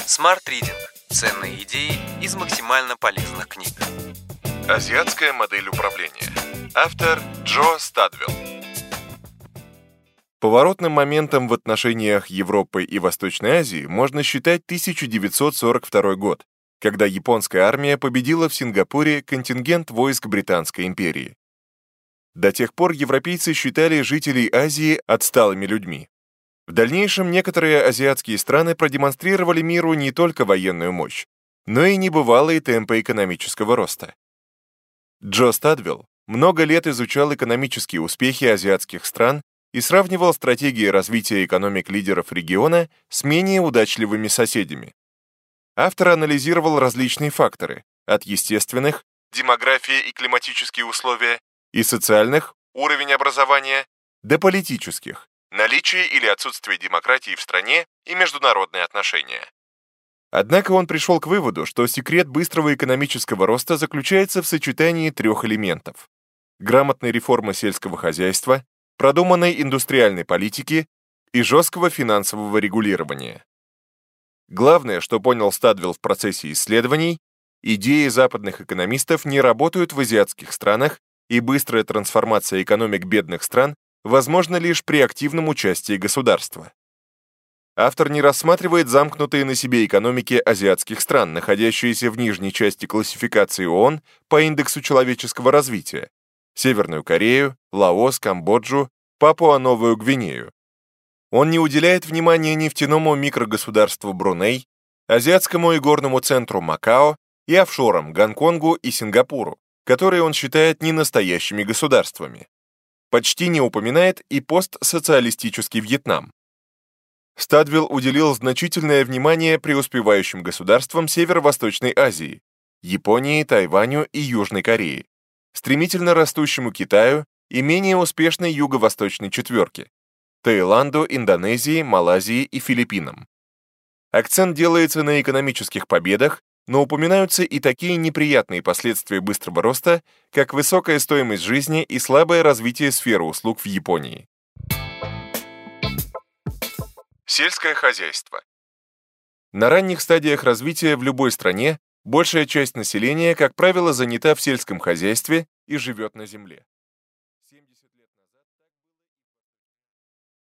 Smart Reading. Ценные идеи из максимально полезных книг. Азиатская модель управления. Автор Джо Стадвелл. Поворотным моментом в отношениях Европы и Восточной Азии можно считать 1942 год, когда японская армия победила в Сингапуре контингент войск Британской империи. До тех пор европейцы считали жителей Азии отсталыми людьми. В дальнейшем некоторые азиатские страны продемонстрировали миру не только военную мощь, но и небывалые темпы экономического роста. Джо Стадвелл много лет изучал экономические успехи азиатских стран и сравнивал стратегии развития экономик лидеров региона с менее удачливыми соседями. Автор анализировал различные факторы, от естественных, демография и климатические условия, и социальных, уровень образования, до политических, наличие или отсутствие демократии в стране и международные отношения. Однако он пришел к выводу, что секрет быстрого экономического роста заключается в сочетании трех элементов: грамотной реформы сельского хозяйства, продуманной индустриальной политики и жесткого финансового регулирования. Главное, что понял Стадвелл в процессе исследований, идеи западных экономистов не работают в азиатских странах, и быстрая трансформация экономик бедных стран возможна лишь при активном участии государства. Автор не рассматривает замкнутые на себе экономики азиатских стран, находящиеся в нижней части классификации ООН по индексу человеческого развития: Северную Корею, Лаос, Камбоджу, Папуа-Новую Гвинею. Он не уделяет внимания нефтяному микрогосударству Бруней, азиатскому и горному центру Макао и офшорам Гонконгу и Сингапуру, которые он считает ненастоящими государствами. Почти не упоминает и постсоциалистический Вьетнам. Стадвелл уделил значительное внимание преуспевающим государствам Северо-Восточной Азии, Японии, Тайваню и Южной Корее, стремительно растущему Китаю и менее успешной Юго-Восточной четверке, Таиланду, Индонезии, Малайзии и Филиппинам. Акцент делается на экономических победах, но упоминаются и такие неприятные последствия быстрого роста, как высокая стоимость жизни и слабое развитие сферы услуг в Японии. Сельское хозяйство. На ранних стадиях развития в любой стране большая часть населения, как правило, занята в сельском хозяйстве и живет на земле.